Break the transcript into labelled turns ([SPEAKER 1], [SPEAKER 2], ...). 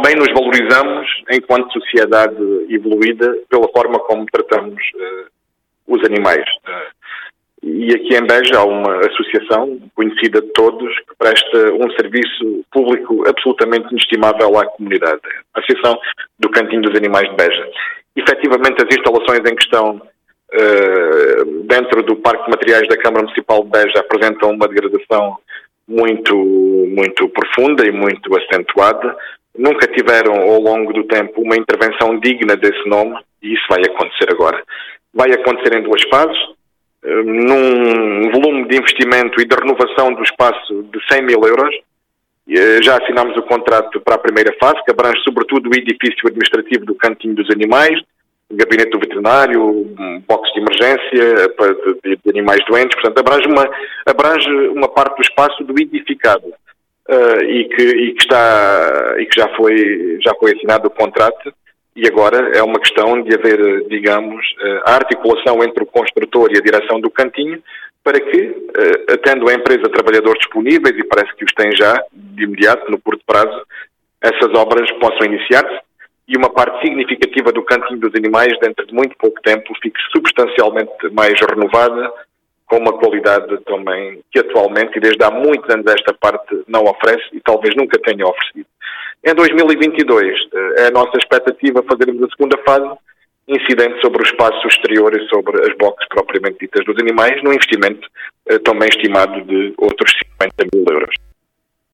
[SPEAKER 1] também nos valorizamos enquanto sociedade evoluída pela forma como tratamos os animais. E aqui em Beja há uma associação conhecida de todos que presta um serviço público absolutamente inestimável à comunidade. A Associação do Cantinho dos Animais de Beja. Efetivamente, as instalações em questão dentro do Parque de Materiais da Câmara Municipal de Beja apresentam uma degradação muito profunda e muito acentuada. Nunca tiveram, ao longo do tempo, uma intervenção digna desse nome, e isso vai acontecer agora. Vai acontecer em duas fases, num volume de investimento e de renovação do espaço de 100 mil euros. Já assinámos o contrato para a primeira fase, que abrange sobretudo o edifício administrativo do Cantinho dos Animais, gabinete do veterinário, boxes de emergência de animais doentes. Portanto, abrange uma parte do espaço do edificado e que já foi assinado o contrato, e agora é uma questão de haver, digamos, a articulação entre o construtor e a direção do Cantinho para que, tendo a empresa trabalhadores disponíveis, e parece que os tem já, de imediato, no curto prazo, essas obras possam iniciar-se e uma parte significativa do Cantinho dos Animais, dentro de muito pouco tempo, fique substancialmente mais renovada, com uma qualidade também que atualmente, e desde há muitos anos esta parte não oferece e talvez nunca tenha oferecido. Em 2022 é a nossa expectativa fazermos a segunda fase, incidente sobre o espaço exterior e sobre as boxes propriamente ditas dos animais, num investimento também estimado de outros 50 mil euros.